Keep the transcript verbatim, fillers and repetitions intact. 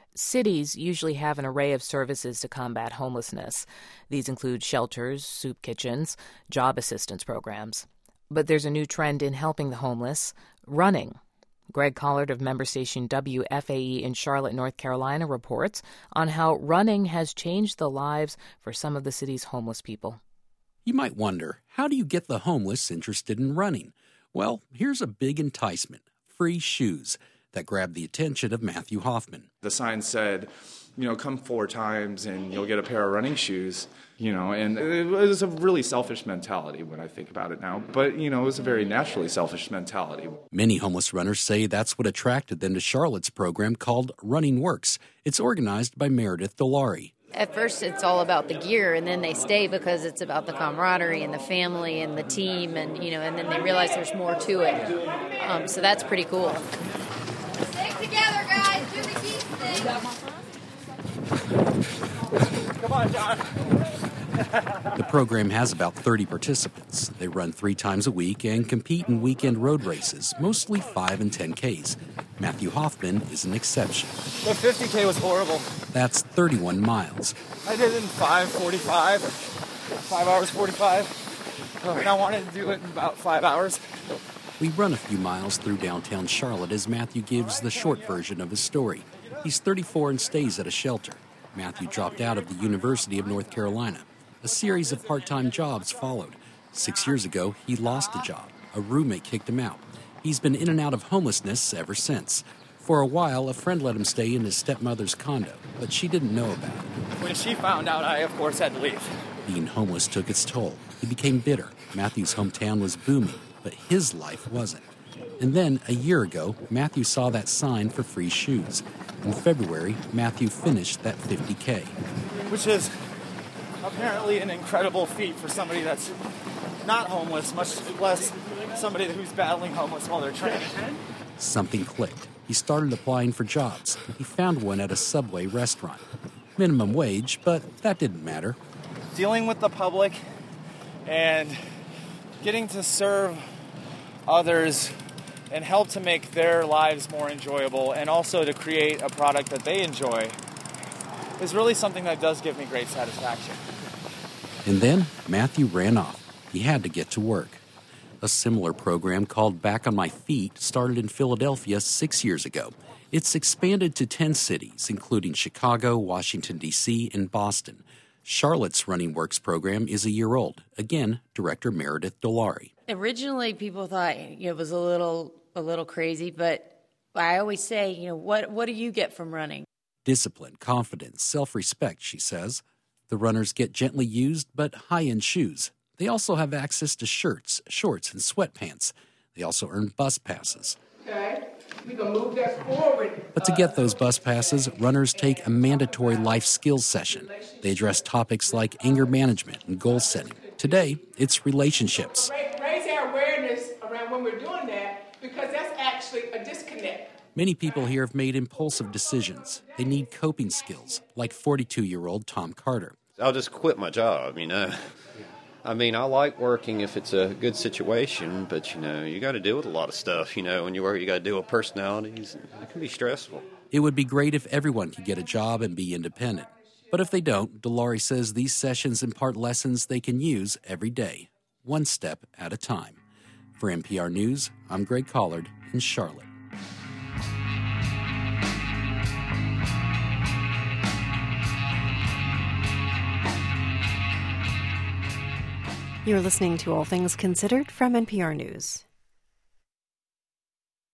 Cities usually have an array of services to combat homelessness. These include shelters, soup kitchens, job assistance programs. But there's a new trend in helping the homeless: running. Greg Collard of member station W F A E in Charlotte, North Carolina, reports on how running has changed the lives for some of the city's homeless people. You might wonder, how do you get the homeless interested in running? Well, here's a big enticement: free shoes, that grabbed the attention of Matthew Hoffman. The sign said, you know, come four times and you'll get a pair of running shoes, you know, and it was a really selfish mentality when I think about it now. But, you know, it was a very naturally selfish mentality. Many homeless runners say that's what attracted them to Charlotte's program called Running Works. It's organized by Meredith Dolari. At first, it's all about the gear, and then they stay because it's about the camaraderie and the family and the team, and, you know, and then they realize there's more to it. Um, so that's pretty cool. Stick together, guys. Do the geese thing. Come on, John. The program has about thirty participants. They run three times a week and compete in weekend road races, mostly five and ten Ks. Matthew Hoffman is an exception. The fifty K was horrible. That's thirty-one miles. I did it in five forty-five, five hours forty-five, and I wanted to do it in about five hours. We run a few miles through downtown Charlotte as Matthew gives the short version of his story. He's thirty-four and stays at a shelter. Matthew dropped out of the University of North Carolina. A series of part-time jobs followed. Six years ago, he lost a job. A roommate kicked him out. He's been in and out of homelessness ever since. For a while, a friend let him stay in his stepmother's condo, but she didn't know about it. When she found out, I, of course, had to leave. Being homeless took its toll. He became bitter. Matthew's hometown was booming, but his life wasn't. And then, a year ago, Matthew saw that sign for free shoes. In February, Matthew finished that fifty K. Which is apparently an incredible feat for somebody that's not homeless, much less somebody who's battling homeless while they're training. Something clicked. He started applying for jobs. He found one at a Subway restaurant. Minimum wage, but that didn't matter. Dealing with the public and getting to serve others and help to make their lives more enjoyable, and also to create a product that they enjoy, is really something that does give me great satisfaction. And then Matthew ran off. He had to get to work. A similar program called Back on My Feet started in Philadelphia six years ago. It's expanded to ten cities, including Chicago, Washington, D C, and Boston. Charlotte's Running Works program is a year old. Again, Director Meredith Dolari. Originally, people thought you know, it was a little a little crazy, but I always say, you know, what what do you get from running? Discipline, confidence, self-respect, she says. The runners get gently used but high-end shoes. They also have access to shirts, shorts, and sweatpants. They also earn bus passes. Okay, we can move that forward. But to get those bus passes, runners take a mandatory life skills session. They address topics like anger management and goal setting. Today, it's relationships. Raise our awareness around when we're doing that, because that's actually a disconnect. Many people here have made impulsive decisions. They need coping skills, like forty-two-year-old Tom Carter. I'll just quit my job, you know. I mean, I like working if it's a good situation, but, you know, you got to deal with a lot of stuff, you know. When you work, you got to deal with personalities. It can be stressful. It would be great if everyone could get a job and be independent. But if they don't, Dolari says these sessions impart lessons they can use every day, one step at a time. For N P R News, I'm Greg Collard in Charlotte. You're listening to All Things Considered from N P R News.